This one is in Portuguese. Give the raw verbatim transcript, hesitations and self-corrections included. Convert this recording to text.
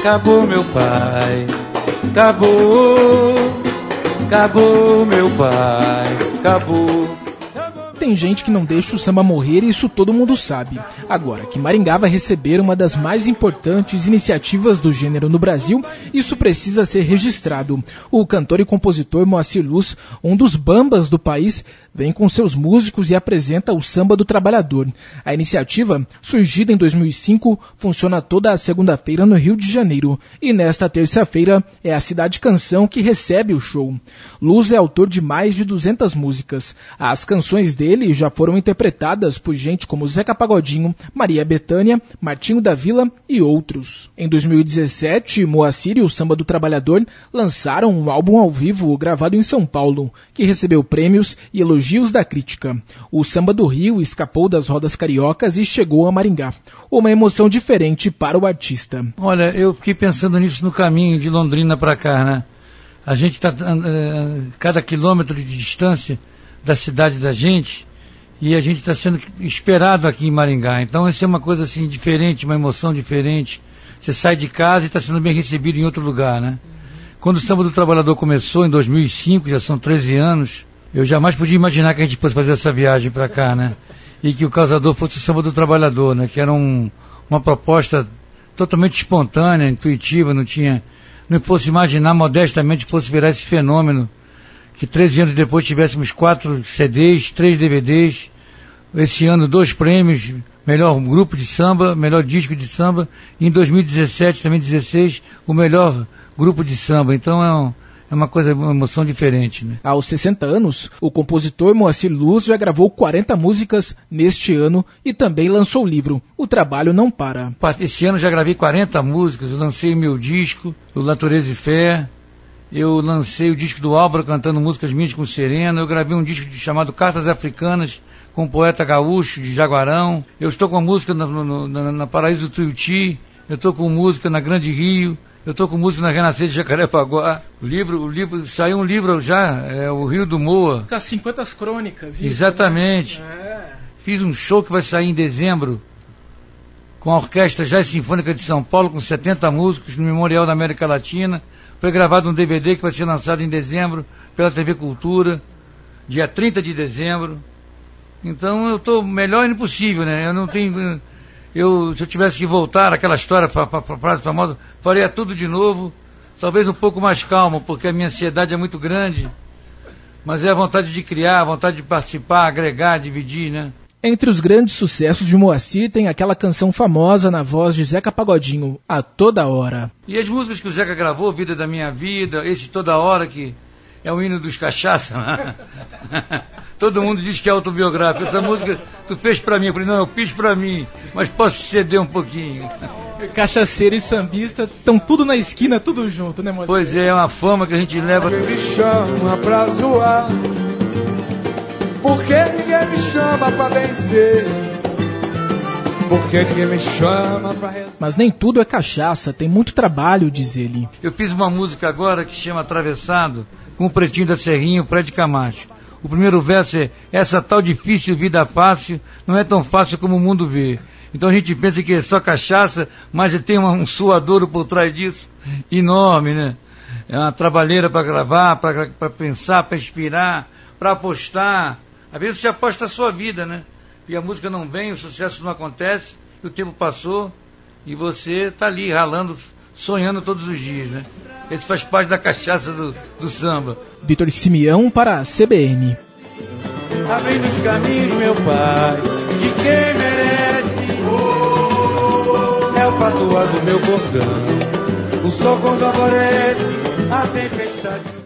acabou meu pai, acabou, acabou meu pai, acabou. Tem gente que não deixa o samba morrer e isso todo mundo sabe. Agora, que Maringá vai receber uma das mais importantes iniciativas do gênero no Brasil, isso precisa ser registrado. O cantor e compositor Moacir Luz, um dos bambas do país, vem com seus músicos e apresenta o Samba do Trabalhador. A iniciativa, surgida em dois mil e cinco, funciona toda a segunda-feira no Rio de Janeiro. E nesta terça-feira é a Cidade Canção que recebe o show. Luz é autor de mais de duzentas músicas. As canções dele Ele já foram interpretadas por gente como Zeca Pagodinho, Maria Bethânia, Martinho da Vila e outros. Em dois mil e dezessete, Moacir e o Samba do Trabalhador lançaram um álbum ao vivo gravado em São Paulo, que recebeu prêmios e elogios da crítica. O Samba do Rio escapou das rodas cariocas e chegou a Maringá. Uma emoção diferente para o artista. Olha, eu fiquei pensando nisso no caminho de Londrina para cá, né? A gente está, cada quilômetro de distância da cidade da gente, e a gente está sendo esperado aqui em Maringá. Então isso é uma coisa assim diferente, uma emoção diferente. Você sai de casa e está sendo bem recebido em outro lugar, né? Quando o Samba do Trabalhador começou em dois mil e cinco, já são treze anos, eu jamais podia imaginar que a gente fosse fazer essa viagem para cá, né? E que o causador fosse o Samba do Trabalhador, né? Que era um, uma proposta totalmente espontânea, intuitiva, não tinha, não fosse imaginar modestamente que fosse virar esse fenômeno, que treze anos depois tivéssemos quatro C Ds, três D V Ds, esse ano dois prêmios, melhor grupo de samba, melhor disco de samba, e em dois mil e dezessete, também dezesseis, o melhor grupo de samba. Então é, um, é uma coisa, uma emoção diferente, né? Aos sessenta anos, o compositor Moacir Luz já gravou quarenta músicas neste ano e também lançou o livro O Trabalho Não Para. Esse ano já gravei quarenta músicas, eu lancei o meu disco, o Natureza e Fé. Eu lancei o disco do Álvaro cantando músicas minhas com Serena. Eu gravei um disco chamado Cartas Africanas com o poeta gaúcho de Jaguarão. Eu estou com a música na, no, na, na Paraíso Tuiuti. Eu estou com música na Grande Rio. Eu estou com música na Renascer de Jacarepaguá. O livro, o livro, saiu um livro já, é o Rio do Moa. Com as cinquenta crônicas. Isso, exatamente. Né? É. Fiz um show que vai sair em dezembro com a Orquestra Jazz Sinfônica de São Paulo, com setenta músicos no Memorial da América Latina. Foi gravado um D V D que vai ser lançado em dezembro pela T V Cultura, dia trinta de dezembro. Então eu estou melhor impossível, né? Eu não tenho... Eu, se eu tivesse que voltar àquela história, a frase famosa, faria tudo de novo, talvez um pouco mais calmo, porque a minha ansiedade é muito grande. Mas é a vontade de criar, a vontade de participar, agregar, dividir, né? Entre os grandes sucessos de Moacir tem aquela canção famosa na voz de Zeca Pagodinho, A Toda Hora. E as músicas que o Zeca gravou, Vida da Minha Vida, esse Toda Hora, que é o hino dos cachaça, né? Todo mundo diz que é autobiográfico. Essa música tu fez pra mim. Eu falei, não, eu fiz pra mim, mas posso ceder um pouquinho. Cachaceiro e sambista estão tudo na esquina, tudo junto, né, Moacir? Pois é, é uma fama que a gente leva. Ninguém me chama pra zoar, porque ninguém me chama pra vencer, porque ninguém me chama pra rezar. Mas nem tudo é cachaça, tem muito trabalho, diz ele. Eu fiz uma música agora que chama Atravessado, com o Pretinho da Serrinha, o Fred Camacho. O primeiro verso é: essa tal difícil vida fácil não é tão fácil como o mundo vê. Então a gente pensa que é só cachaça, mas tem um suadouro por trás disso enorme, né? É uma trabalheira para gravar, para pensar, para inspirar, para apostar. Às vezes você aposta a sua vida, né? E a música não vem, o sucesso não acontece, o tempo passou e você está ali ralando, sonhando todos os dias, né? Esse faz parte da cachaça do, do samba. Vitor Simeão para a C B N. Abrindo os caminhos, meu pai, de quem merece. É o patuá do meu cordão. O sol quando aparece, a tempestade.